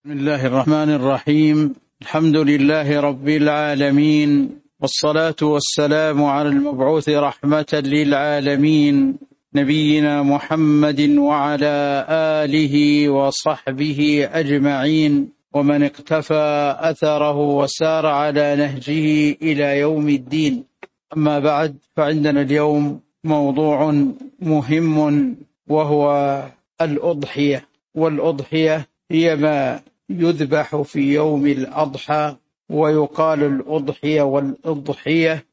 بسم الله الرحمن الرحيم. الحمد لله رب العالمين، والصلاة والسلام على المبعوث رحمة للعالمين نبينا محمد وعلى آله وصحبه أجمعين، ومن اقتفى أثره وسار على نهجه إلى يوم الدين. أما بعد، فعندنا اليوم موضوع مهم وهو الأضحية. والأضحية هي ما يذبح في يوم الأضحى، ويقال الأضحية والأضحية.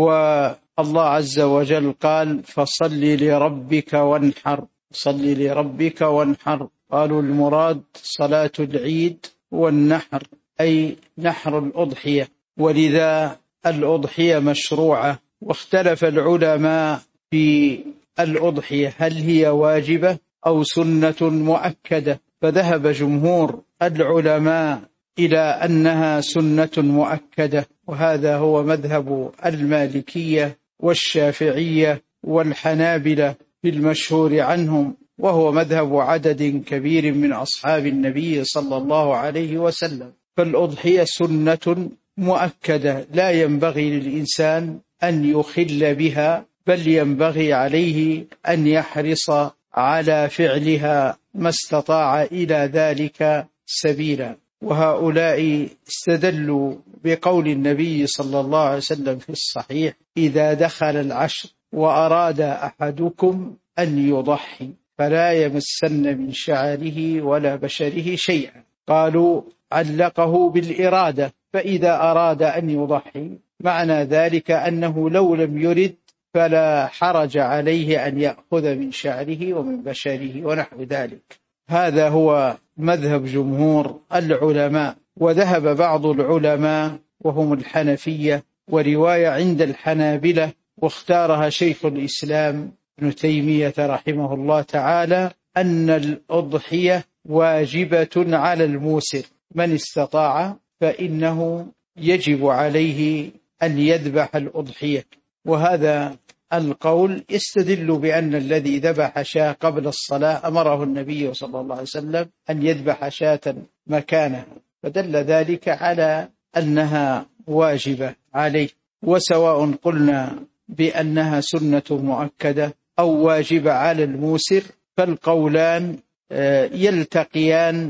والله عز وجل قال: فصل لربك وانحر، صل لربك وانحر. قالوا المراد صلاة العيد، والنحر أي نحر الأضحية، ولذا الأضحية مشروعة. واختلف العلماء في الأضحية، هل هي واجبة أو سنة مؤكدة؟ فذهب جمهور العلماء إلى أنها سنة مؤكدة، وهذا هو مذهب المالكية والشافعية والحنابلة في المشهور عنهم، وهو مذهب عدد كبير من أصحاب النبي صلى الله عليه وسلم. فالأضحية سنة مؤكدة، لا ينبغي للإنسان أن يخل بها، بل ينبغي عليه أن يحرص على فعلها ما استطاع إلى ذلك سبيلا. وهؤلاء استدلوا بقول النبي صلى الله عليه وسلم في الصحيح: إذا دخل العشر وأراد أحدكم أن يضحي فلا يمسن من شعره ولا بشره شيئا. قالوا علقه بالإرادة، فإذا أراد أن يضحي معنى ذلك أنه لو لم يرد فلا حرج عليه أن يأخذ من شعره ومن بشره ونحو ذلك. هذا هو مذهب جمهور العلماء. وذهب بعض العلماء وهم الحنفية، ورواية عند الحنابلة واختارها شيخ الإسلام ابن تيمية رحمه الله تعالى، أن الأضحية واجبة على الموسر، من استطاع فإنه يجب عليه أن يذبح الأضحية. وهذا القول يستدل بأن الذي ذبح شاة قبل الصلاة أمره النبي صلى الله عليه وسلم أن يذبح شاة مكانها، فدل ذلك على أنها واجبة عليه. وسواء قلنا بأنها سنة مؤكدة أو واجبة على الموسر، فالقولان يلتقيان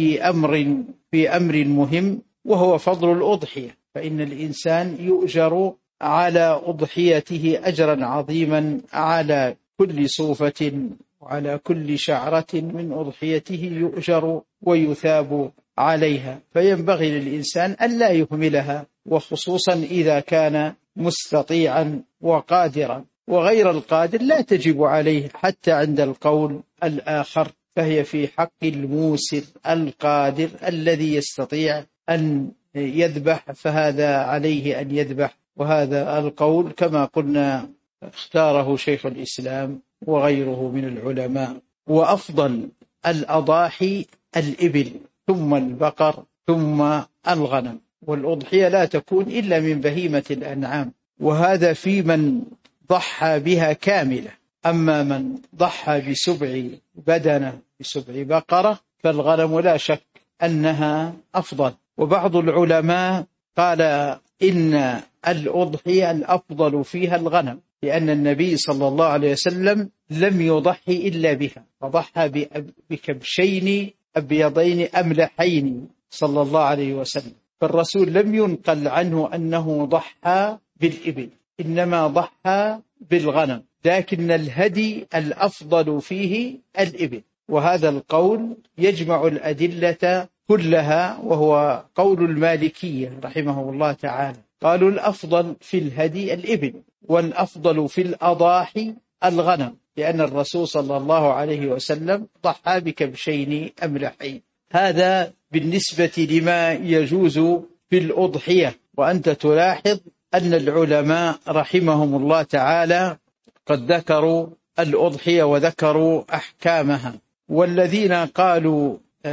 في أمر مهم، وهو فضل الأضحية. فإن الإنسان يؤجر على أضحيته أجرا عظيما، على كل صوفة وعلى كل شعرة من أضحيته يؤجر ويثاب عليها. فينبغي للإنسان أن لا يهملها، وخصوصا إذا كان مستطيعا وقادرا. وغير القادر لا تجب عليه حتى عند القول الآخر، فهي في حق الموسر القادر الذي يستطيع أن يذبح، فهذا عليه أن يذبح. وهذا القول كما قلنا اختاره شيخ الإسلام وغيره من العلماء. وأفضل الأضاحي الإبل، ثم البقر، ثم الغنم. والأضحية لا تكون إلا من بهيمة الأنعام، وهذا في من ضحى بها كاملة. أما من ضحى بسبع بدنة، بسبع بقرة، فالغنم لا شك أنها أفضل. وبعض العلماء قال إن الأضحية الأفضل فيها الغنم، لأن النبي صلى الله عليه وسلم لم يضحي إلا بها، فضحى بكبشين أبيضين أملحين صلى الله عليه وسلم. فالرسول لم ينقل عنه أنه ضحى بالإبل، إنما ضحى بالغنم، لكن الهدي الأفضل فيه الإبل. وهذا القول يجمع الأدلة كلها، وهو قول المالكية رحمه الله تعالى. قالوا الأفضل في الهدي الإبل، والأفضل في الأضاحي الغنم، لأن الرسول صلى الله عليه وسلم ضحى بكبشين أملحين. هذا بالنسبة لما يجوز في الأضحية. وأنت تلاحظ أن العلماء رحمهم الله تعالى قد ذكروا الأضحية وذكروا أحكامها. والذين قالوا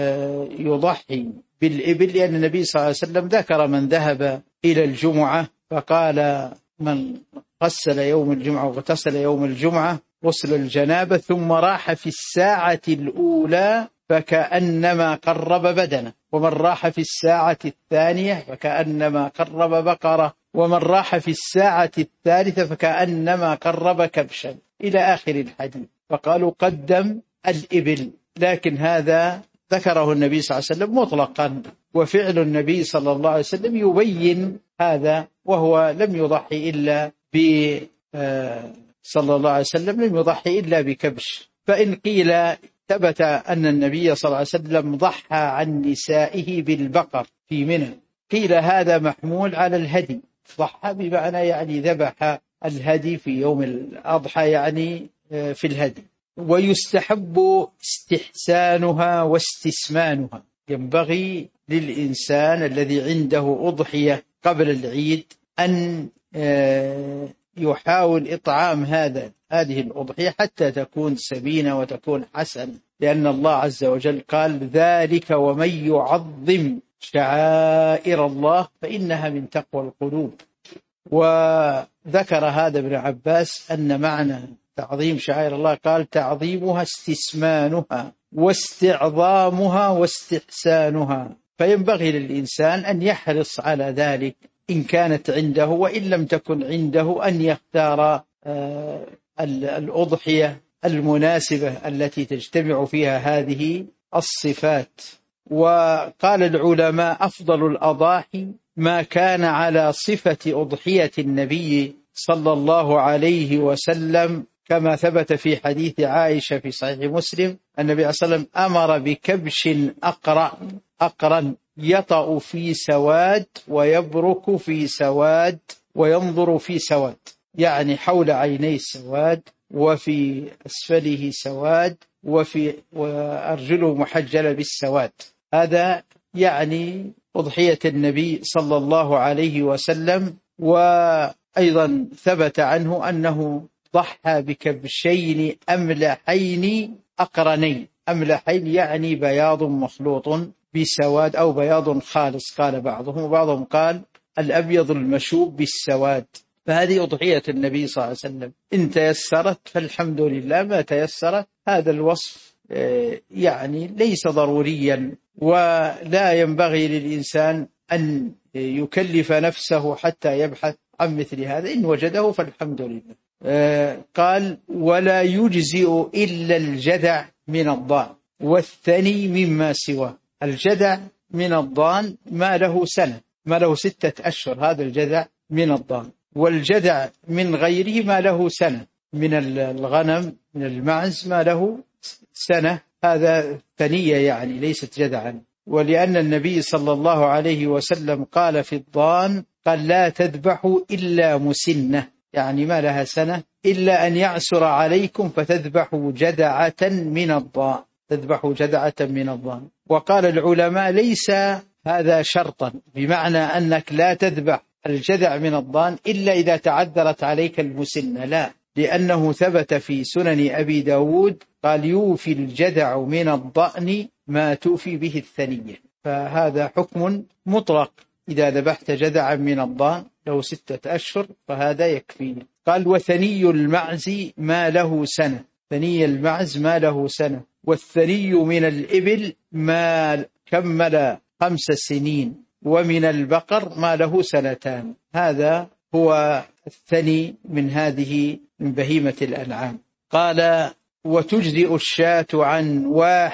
يضحي بالإبل، لأن النبي صلى الله عليه وسلم ذكر من ذهب إلى الجمعة فقال: من غسل يوم الجمعة واغتسل يوم الجمعة غسل الجنابة ثم راح في الساعة الأولى فكأنما قرب بدنه، ومن راح في الساعة الثانية فكأنما قرب بقرة، ومن راح في الساعة الثالثة فكأنما قرب كبشا، إلى آخر الحديث. فقالوا قدم الإبل، لكن هذا ذكره النبي صلى الله عليه وسلم مطلقا، وفعل النبي صلى الله عليه وسلم يبين هذا، وهو لم يضحي إلا صلى الله عليه وسلم لم يضحي إلا بكبش. فإن قيل ثبت أن النبي صلى الله عليه وسلم ضحى عن نسائه بالبقر في منى، قيل هذا محمول على الهدي، ضحى بمعنى يعني ذبح الهدي في يوم الأضحى، يعني في الهدي. ويستحب استحسانها واستسمانها، ينبغي للإنسان الذي عنده أضحية قبل العيد أن يحاول إطعام هذه الأضحية حتى تكون سمينة وتكون حسنة، لأن الله عز وجل قال ذلك ومن يعظم شعائر الله فإنها من تقوى القلوب. وذكر هذا ابن عباس أن معنى تعظيم شعائر الله قال تعظيمها استسمانها واستعظامها واستحسانها، فينبغي للإنسان أن يحرص على ذلك إن كانت عنده، وإن لم تكن عنده أن يختار الأضحية المناسبة التي تجتمع فيها هذه الصفات. وقال العلماء أفضل الأضاحي ما كان على صفة أضحية النبي صلى الله عليه وسلم، كما ثبت في حديث عائشة في صحيح مسلم النبي صلى الله عليه وسلم أمر بكبش أقرن يطأ في سواد ويبرك في سواد وينظر في سواد، يعني حول عينيه سواد وفي أسفله سواد وأرجله محجلة بالسواد. هذا يعني أضحية النبي صلى الله عليه وسلم. وأيضا ثبت عنه أنه ضحى بكبشين أملحين أقرنين، أملحين يعني بياض مخلوط بسواد أو بياض خالص قال بعضهم، وبعضهم قال الأبيض المشوب بالسواد. فهذه أضحية النبي صلى الله عليه وسلم، إن تيسرت فالحمد لله، ما تيسرت هذا الوصف يعني ليس ضروريا، ولا ينبغي للإنسان أن يكلف نفسه حتى يبحث عن مثل هذا، إن وجده فالحمد لله. قال ولا يجزئ إلا الجذع من الضأن والثني مما سواه. الجذع من الضأن ما له سنة، ما له 6 أشهر، هذا الجذع من الضأن. والجذع من غيره ما له سنة، من الغنم من المعز ما له سنة، هذا ثنية يعني ليست جذعا. ولأن النبي صلى الله عليه وسلم قال في الضأن قال لا تذبحوا إلا مسنة، يعني ما لها سنة، إلا أن يعسر عليكم فتذبحوا جذعة من الضأن، تذبحوا جذعة من الضأن. وقال العلماء ليس هذا شرطا، بمعنى أنك لا تذبح الجذع من الضأن إلا إذا تعذرت عليك المسنة، لا، لأنه ثبت في سنن أبي داود قال يوفي الجذع من الضأن ما توفي به الثنية، فهذا حكم مطلق، إذا ذبحت جذعا من الضأن له 6 أشهر فهذا يكفي. قال وثني المعز ما له سنة، ثني المعز ما له سنة. والثني من الإبل ما كمل 5 سنين، ومن البقر ما له 2 سنين، هذا هو الثني من هذه من بهيمة الأنعام. قال وتجزئ الشاة عن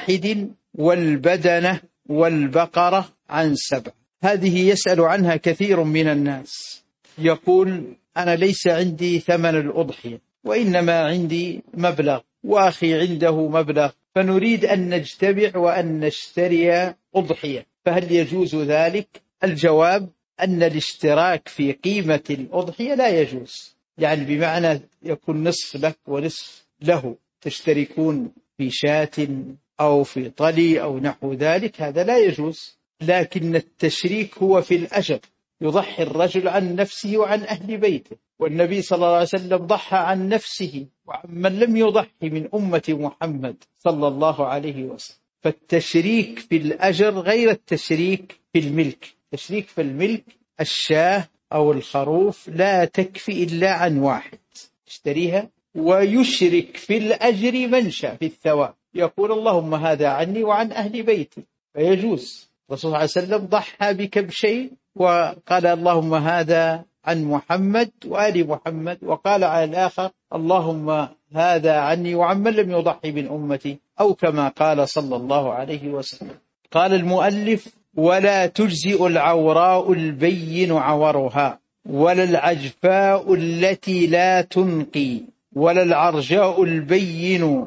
1 والبدنة والبقرة عن 7. هذه يسأل عنها كثير من الناس، يقول أنا ليس عندي ثمن الأضحية، وإنما عندي مبلغ وأخي عنده مبلغ، فنريد أن نجتمع وأن نشتري أضحية، فهل يجوز ذلك؟ الجواب أن الاشتراك في قيمة الأضحية لا يجوز، يعني بمعنى يكون نصف لك ونصف له، تشتركون في شاة أو في طلي أو نحو ذلك، هذا لا يجوز. لكن التشريك هو في الأجر، يضحي الرجل عن نفسه وعن أهل بيته، والنبي صلى الله عليه وسلم ضحى عن نفسه وعن من لم يضحي من أمة محمد صلى الله عليه وسلم. فالتشريك في الأجر غير التشريك في الملك. تشريك في الملك الشاة أو الخروف لا تكفي إلا عن 1 يشتريها، ويشرك في الأجر من شاء في الثواب، يقول اللهم هذا عني وعن أهل بيتي، فيجوز. الرسول صلى الله عليه وسلم ضحى بكبشين وقال اللهم هذا عن محمد وآل محمد، وقال على الآخر اللهم هذا عني وعن من لم يضحي من أمتي، أو كما قال صلى الله عليه وسلم. قال المؤلف: ولا تجزئ العوراء البين عورها، ولا العجفاء التي لا تنقي، ولا العرجاء البين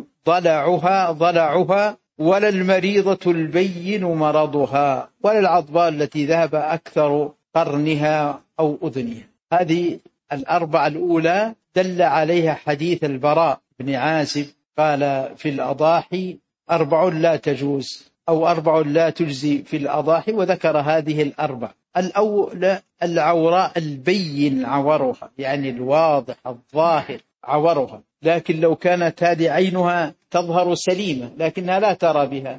ضلعها، ولا المريضة البين مرضها، ولا العضباء التي ذهب أكثر قرنها أو أذنها. هذه الأربعة الأولى دل عليها حديث البراء بن عازب قال في الأضاحي 4 لا تجوز، أو 4 لا تجزي في الأضاحي، وذكر هذه الأربع. الأولى العوراء البين عورها، يعني الواضح الظاهر عورها، لكن لو كانت هذه عينها تظهر سليمة لكنها لا ترى بها،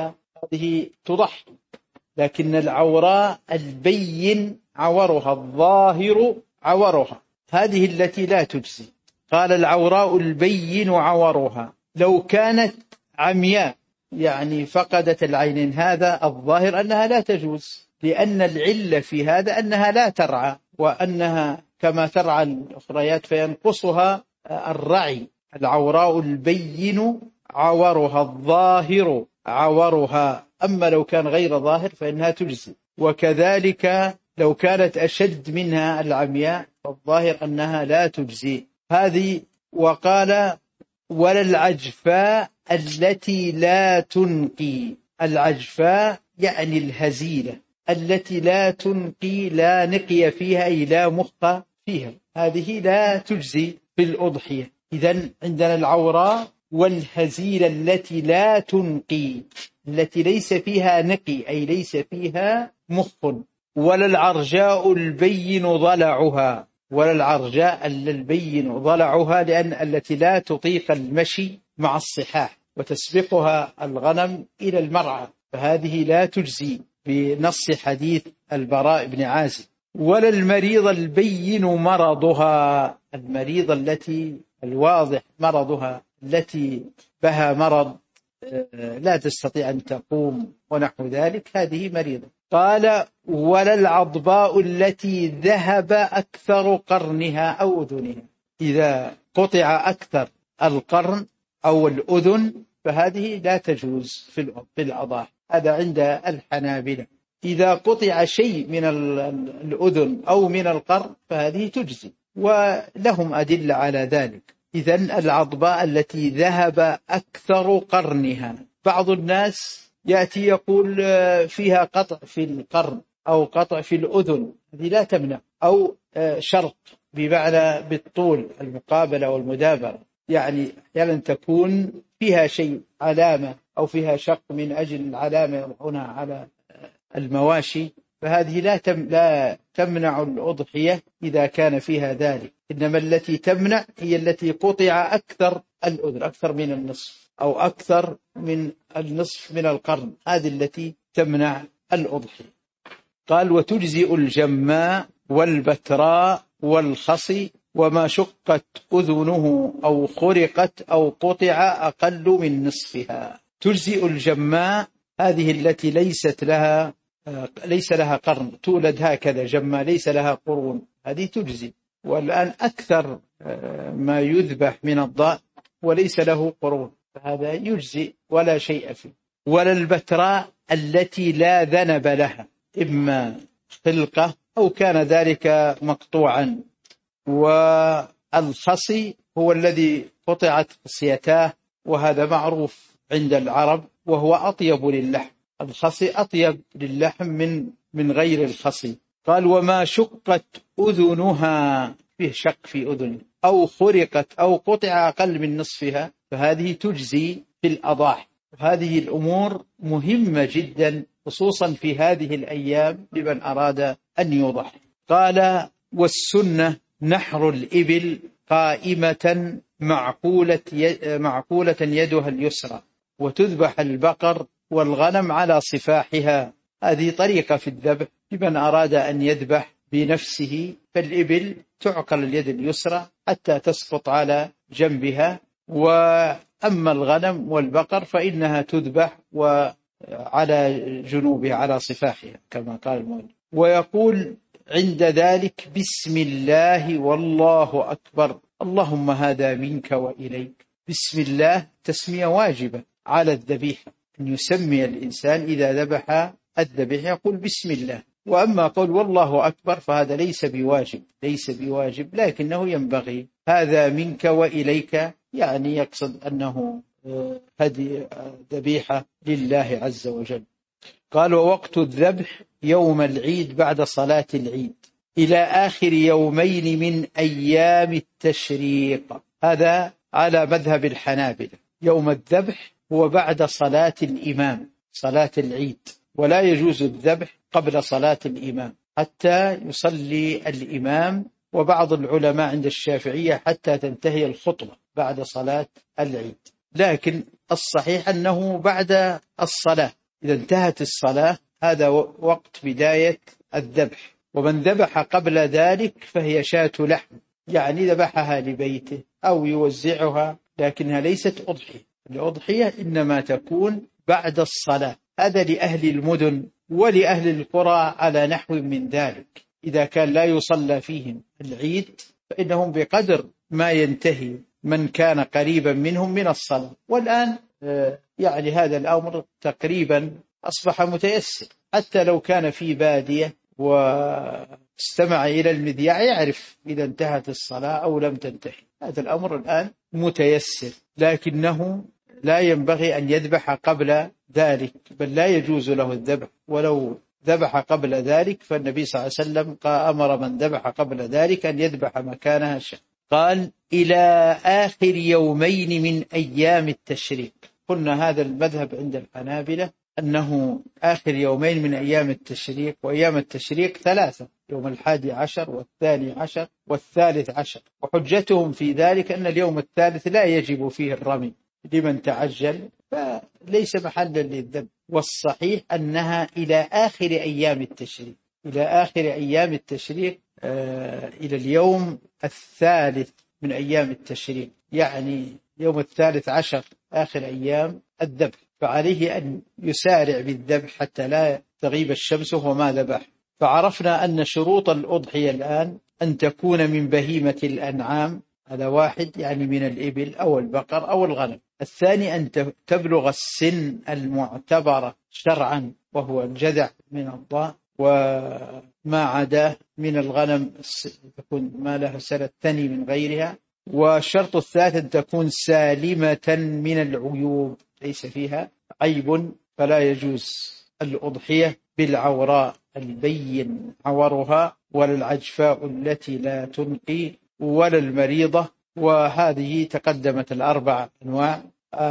هذه تضحي. لكن العوراء البين عورها الظاهر عورها، هذه التي لا تجزي. قال العوراء البين عورها لو كانت عمياء، يعني فقدت العينين، هذا الظاهر أنها لا تجوز، لأن العلة في هذا أنها لا ترعى، وأنها كما ترعى الأخريات فينقصها الرعي. العوراء البين عورها الظاهر عورها، أما لو كان غير ظاهر فإنها تجزي. وكذلك لو كانت أشد منها العمياء فالظاهر أنها لا تجزي هذه. وقال ولا العجفاء التي لا تنقي، العجفاء يعني الهزيلة التي لا تنقي، لا نقي فيها أي لا مخ فيها، هذه لا تجزي في الأضحية. إذن عندنا العوراء والهزيلة التي لا تنقي، التي ليس فيها نقي أي ليس فيها مخ. ولا العرجاء البين ضلعها، ولا العرجاء البين ضلعها، لأن التي لا تطيق المشي مع الصحاح وتسبقها الغنم إلى المرعى، فهذه لا تجزي بنص حديث البراء بن عازب. ولا المريض البين مرضها، المريض التي الواضح مرضها، التي بها مرض لا تستطيع أن تقوم ونحو ذلك، هذه مريضة. قال ولا العضباء التي ذهب أكثر قرنها أو أذنها، إذا قطع أكثر القرن أو الأذن فهذه لا تجوز في الأضاحي، هذا عند الحنابلة. إذا قطع شيء من الأذن أو من القرن فهذه تجزي، ولهم أدلة على ذلك. إذن العضباء التي ذهب أكثر قرنها، بعض الناس يأتي يقول فيها قطع في القرن أو قطع في الأذن، هذه لا تمنع، أو شرط بمعنى بالطول المقابلة والمدابرة، يعني أحيانا تكون فيها شيء علامة أو فيها شق من أجل العلامة يضعونها على المواشي، فهذه لا تمنع الأضحية إذا كان فيها ذلك، إنما التي تمنع هي التي قطع أكثر الأذن، أكثر من النصف أو أكثر من النصف من القرن، هذه التي تمنع الأضحية. قال وتجزئ الجماء والبتراء والخصي وما شقت أذنه أو خرقت أو قطع أقل من نصفها. تجزئ الجماء هذه التي ليس لها قرن، تولد هكذا جماء ليس لها قرون، هذه تجزي. والآن أكثر ما يذبح من الضأن وليس له قرون، فهذا يجزي ولا شيء فيه. ولا البتراء التي لا ذنب لها، إما خلقة أو كان ذلك مقطوعا. والخصي هو الذي قطعت خصيتاه، وهذا معروف عند العرب وهو أطيب للحم، الخصي أطيب للحم من غير الخصي. قال وما شقت أذنها، فيه شق في أذن، أو خرقت أو قطع أقل من نصفها، فهذه تجزي في الأضاحي. هذه الأمور مهمة جدا خصوصا في هذه الأيام لمن أراد أن يضحي. قال والسنة نحر الإبل قائمة معقولة يدها اليسرى، وتذبح البقر والغنم على صفاحها، هذه طريقة في الذبح لمن أراد أن يذبح بنفسه. فالإبل تعقل اليد اليسرى حتى تسقط على جنبها، أما الغنم والبقر فإنها تذبح وعلى جنوبها على صفاحها كما قال المؤلف. ويقول عند ذلك بسم الله والله أكبر، اللهم هذا منك وإليك. بسم الله تسمية واجبة على الذبيحة، أن يسمي الإنسان إذا ذبح الذبيحة يقول بسم الله. وأما قول والله أكبر فهذا ليس بواجب لكنه ينبغي. هذا منك وإليك يعني يقصد أنه هذه ذبيحة لله عز وجل. قال ووقت الذبح يوم العيد بعد صلاة العيد إلى آخر يومين من أيام التشريق. هذا على مذهب الحنابلة. يوم الذبح هو بعد صلاة الإمام، صلاة العيد، ولا يجوز الذبح قبل صلاة الإمام حتى يصلي الإمام، وبعض العلماء عند الشافعية حتى تنتهي الخطبة بعد صلاة العيد. لكن الصحيح أنه بعد الصلاة، إذا انتهت الصلاة هذا وقت بداية الذبح. ومن ذبح قبل ذلك فهي شاة لحم، يعني ذبحها لبيته أو يوزعها، لكنها ليست أضحية. الأضحية إنما تكون بعد الصلاة. هذا لأهل المدن ولأهل القرى على نحو من ذلك. إذا كان لا يصلى فيهم العيد فإنهم بقدر ما ينتهي من كان قريبا منهم من الصلاة. والآن يعني هذا الأمر تقريبا أصبح متيسر، حتى لو كان في بادية واستمع إلى المذياع يعرف إذا انتهت الصلاة أو لم تنتهي. هذا الأمر الآن متيسر، لكنه لا ينبغي أن يذبح قبل ذلك، بل لا يجوز له الذبح. ولو ذبح قبل ذلك فالنبي صلى الله عليه وسلم أمر من ذبح قبل ذلك أن يذبح مكانها شاة. قال إلى آخر يومين من أيام التشريق. قلنا هذا المذهب عند الحنابلة أنه آخر يومين من أيام التشريق، وأيام التشريق 3: يوم 11 و12 و13. وحجتهم في ذلك أن اليوم الثالث لا يجب فيه الرمي لمن تعجل، فليس محلا للذبح. والصحيح أنها إلى آخر أيام التشريق، إلى آخر أيام التشريق، إلى اليوم الثالث من أيام التشريق، يعني يوم 13 آخر أيام الذبح. فعليه أن يسارع بالذبح حتى لا تغيب الشمس وهو ما ذبح. فعرفنا أن شروط الأضحية الآن أن تكون من بهيمة الأنعام، هذا واحد، يعني من الإبل أو البقر أو الغنم. الثاني أن تبلغ السن المعتبرة شرعا وهو الجذع من الضاء، وما عداه من الغنم تكون ما لها سنة ثاني من غيرها. والشرط الثالث أن تكون سالمة من العيوب، ليس فيها عيب، فلا يجوز الأضحية بالعوراء البين عورها، ولا العجفاء التي لا تنقي، ولا المريضة. وهذه تقدمت الأربع أنواع.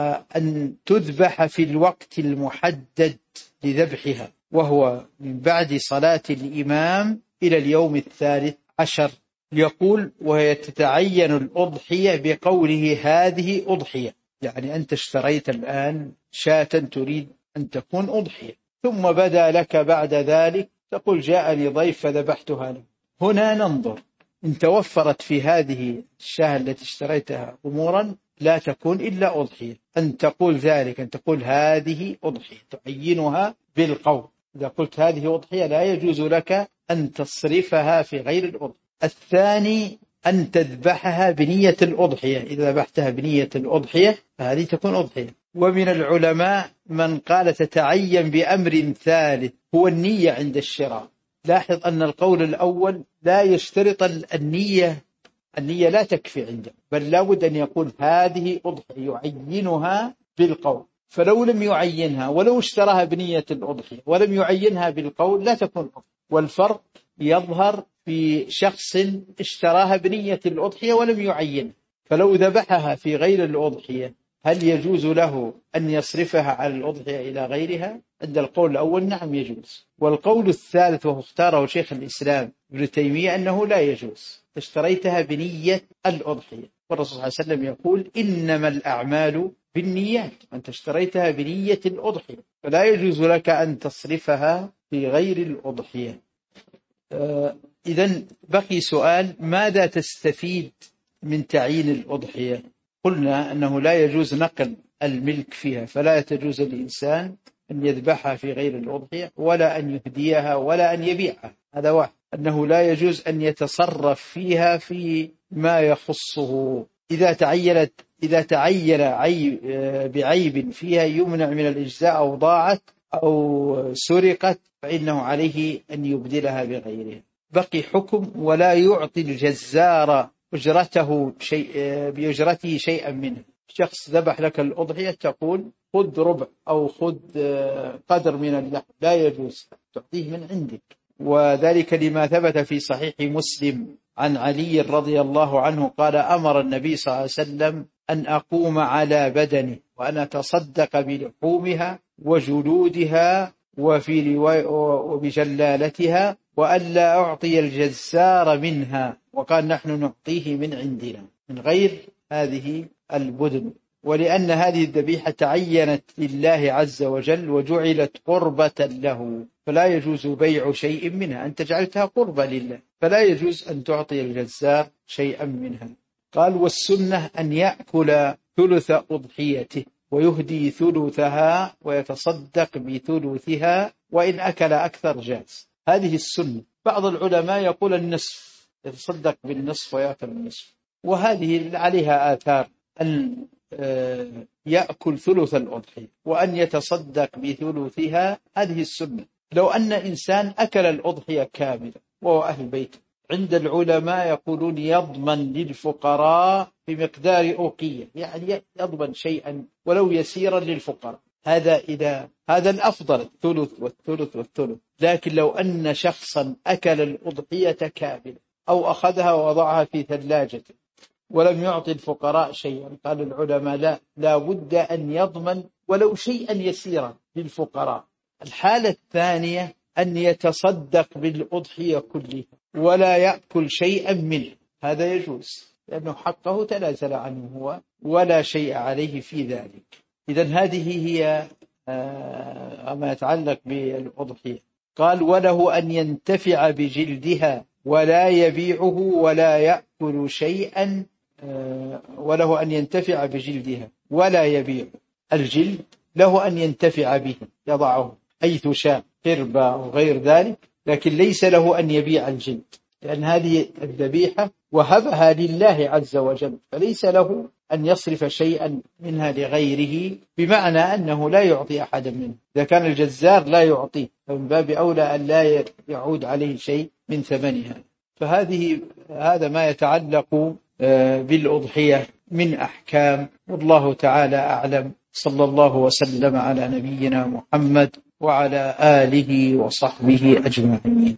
أن تذبح في الوقت المحدد لذبحها، وهو من بعد صلاة الإمام إلى اليوم 13. يقول وهي تتعين الأضحية بقوله هذه أضحية، يعني أنت اشتريت الآن شاة تريد أن تكون أضحية، ثم بدا لك بعد ذلك تقول جاءني ضيف فذبحتها له. هنا ننظر إن توفرت في هذه الشاة التي اشتريتها أمورا لا تكون إلا أضحية، أن تقول ذلك، أن تقول هذه أضحية، تعينها بالقول. إذا قلت هذه أضحية لا يجوز لك أن تصرفها في غير الأضحية. الثاني أن تذبحها بنية الأضحية، إذا ذبحتها بنية الأضحية فهذه تكون أضحية. ومن العلماء من قال تتعين بأمر ثالث هو النية عند الشراء. لاحظ أن القول الأول لا يشترط النية لا تكفي عنده، بل لابد أن يقول هذه أضحية، يعينها بالقول. فلو لم يعينها ولو اشتراها بنية الأضحية ولم يعينها بالقول لا تكون أضحية. والفرق يظهر في شخص اشتراها بنية الأضحية ولم يعينها، فلو ذبحها في غير الأضحية هل يجوز له أن يصرفها على الأضحية إلى غيرها؟ عند القول الأول نعم يجوز. والقول الثالث وهو اختاره شيخ الإسلام ابن تيمية أنه لا يجوز، اشتريتها بنية الأضحية، والرسول صلى الله عليه وسلم يقول إنما الأعمال بالنيات، أنت اشتريتها بنية الأضحية فلا يجوز لك أن تصرفها في غير الأضحية. إذن بقي سؤال: ماذا تستفيد من تعيين الأضحية؟ قلنا أنه لا يجوز نقل الملك فيها، فلا تجوز للإنسان أن يذبحها في غير الأضحية ولا أن يهديها ولا أن يبيعها. هذا واحد. أنه لا يجوز أن يتصرف فيها في ما يخصه. إذا تعين بعيب فيها يمنع من الإجزاء أو ضاعت أو سرقت فإنه عليه أن يبدلها بغيرها. بقي حكم ولا يعطي الجزار بأجرته شيئا منه. شخص ذبح لك الأضحية تقول خذ ربع أو خذ قدر من اللحم، لا يجوز، تعطيه من عندك. وذلك لما ثبت في صحيح مسلم عن علي رضي الله عنه قال أمر النبي صلى الله عليه وسلم أن أقوم على بدنه وأن أتصدق بلحومها وجلودها وفي رواية وبجلالتها وألا أعطي الجزار منها، وقال نحن نعطيه من عندنا من غير هذه البدن. ولأن هذه الذبيحة تعينت لله عز وجل وجعلت قربة له فلا يجوز بيع شيء منها. أنت جعلتها قربة لله فلا يجوز أن تعطي الجزار شيئا منها. قال والسنة أن يأكل ثلث أضحيته ويهدي ثلثها ويتصدق بثلثها، وإن أكل أكثر جاز. هذه السنة. بعض العلماء يقول النصف، يتصدق بالنصف ويأكل النصف، وهذه عليها آثار أن يأكل ثلث الأضحية وأن يتصدق بثلثها. هذه السنة. لو أن إنسان أكل الأضحية كاملة وهو أهل بيت، عند العلماء يقولون يضمن للفقراء بمقدار أوقية، يعني يضمن شيئا ولو يسيرا للفقراء. هذا الأفضل، الثلث والثلث والثلث. لكن لو أن شخصا أكل الأضحية كاملة أو أخذها ووضعها في ثلاجته ولم يعطي الفقراء شيئا، قال العلماء لا بد أن يضمن ولو شيئا يسيرا للفقراء. الحالة الثانية أن يتصدق بالأضحية كلها ولا يأكل شيئا منه، هذا يجوز لأنه حقه تنازل عنه هو ولا شيء عليه في ذلك. إذن هذه هي ما يتعلق بالأضحية. قال وله أن ينتفع بجلدها ولا يبيعه ولا يأكل شيئا، وله أن ينتفع بجلدها ولا يبيع. الجلد له أن ينتفع به، يضعه حيث شاء، قربة أو غير ذلك، لكن ليس له أن يبيع الجلد، لأن هذه الذبيحة وهبها لله عز وجل، فليس له أن يصرف شيئا منها لغيره، بمعنى أنه لا يعطي أحدا منه. إذا كان الجزار لا يعطيه فمن باب أولى أن لا يعود عليه شيء من ثمنها. هذا ما يتعلق بالأضحية من أحكام، والله تعالى أعلم. صلى الله وسلم على نبينا محمد وعلى آله وصحبه أجمعين.